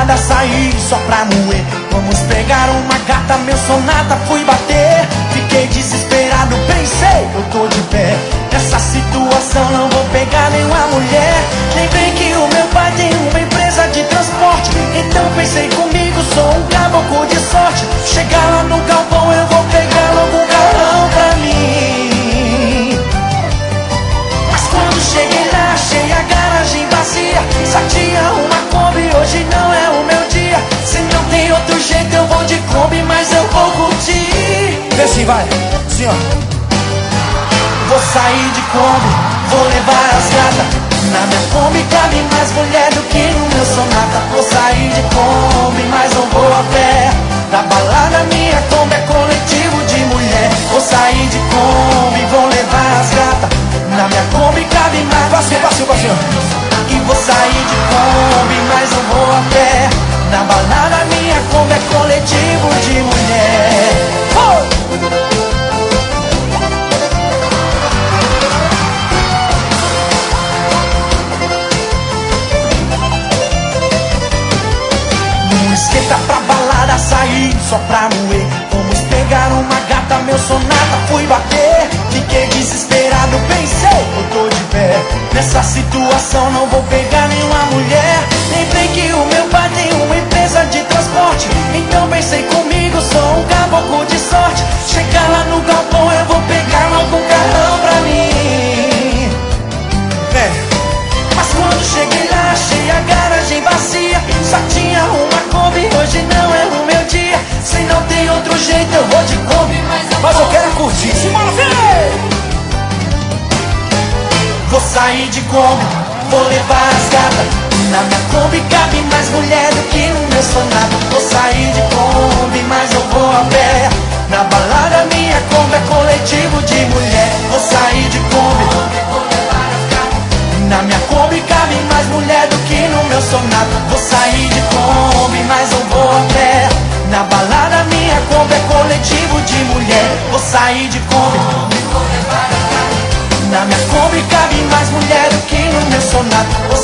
balada, saí só pra moer. Vamos pegar uma gata, meu sonata, fui bater. Fiquei desesperado, pensei, eu tô de pé. Nessa situação não vou pegar nenhuma mulher. Lembrei que o meu pai tem uma empresa de transporte. Então pensei comigo, sou um caboclo de sorte. Chegar lá no galpão eu vou pegar logo um galão pra mim. Mas quando cheguei lá, achei a garagem vazia. Só tinha uma Kombi, hoje não é o meu dia. Se não tem outro jeito eu vou de Kombi, mas eu vou curtir. Vê assim, vai, assim ó. Vou sair de Kombi, vou levar as gatas. Na minha Kombi cabe mais mulher do que no meu sonata. Vou sair de Kombi, mas não vou a pé. Da balada minha Kombi é coletivo de mulher. Vou sair de Kombi, vou levar as gatas. Na minha Kombi cabe mais Passinho, passinho, passinho. e vou sair de Kombi, mas não vou a pé. Na balada minha Kombi é coletivo de mulher. Não esquenta pra balada, sair só pra moer. Vamos pegar uma gata, meu sonata, fui bater. Fiquei desesperado, pensei, eu tô de pé. Nessa situação não vou pegar nenhuma mulher. Lembrei que o meu pai tem uma empresa de transporte. Então pensei comigo, sou um caboclo de sorte. Chegar lá no galpão eu vou pegar logo um carrão pra mim. Mas quando cheguei lá, achei a garagem vazia. Só tinha uma Kombi, hoje não é o meu dia. Se não tem outro jeito eu vou de Kombi, Mas eu quero curtir. Simbora, vem! vou sair de Kombi, vou levar as gatas. Na minha Kombi cabe mais mulher do que no meu sonata. Vou sair de Kombi, mas eu vou a pé. Na balada minha Kombi é coletivo de mulher. Vou sair de Kombi, vou levar as gatas. Na minha Kombi cabe mais mulher do que no meu sonata. Vou sair de Kombi, mas eu vou a pé. Na balada minha Kombi é coletivo de mulher. Vou sair de Kombi, vou levar as gatas. Na minha Kombi cabe mais mulher do que no meu sonata. Vou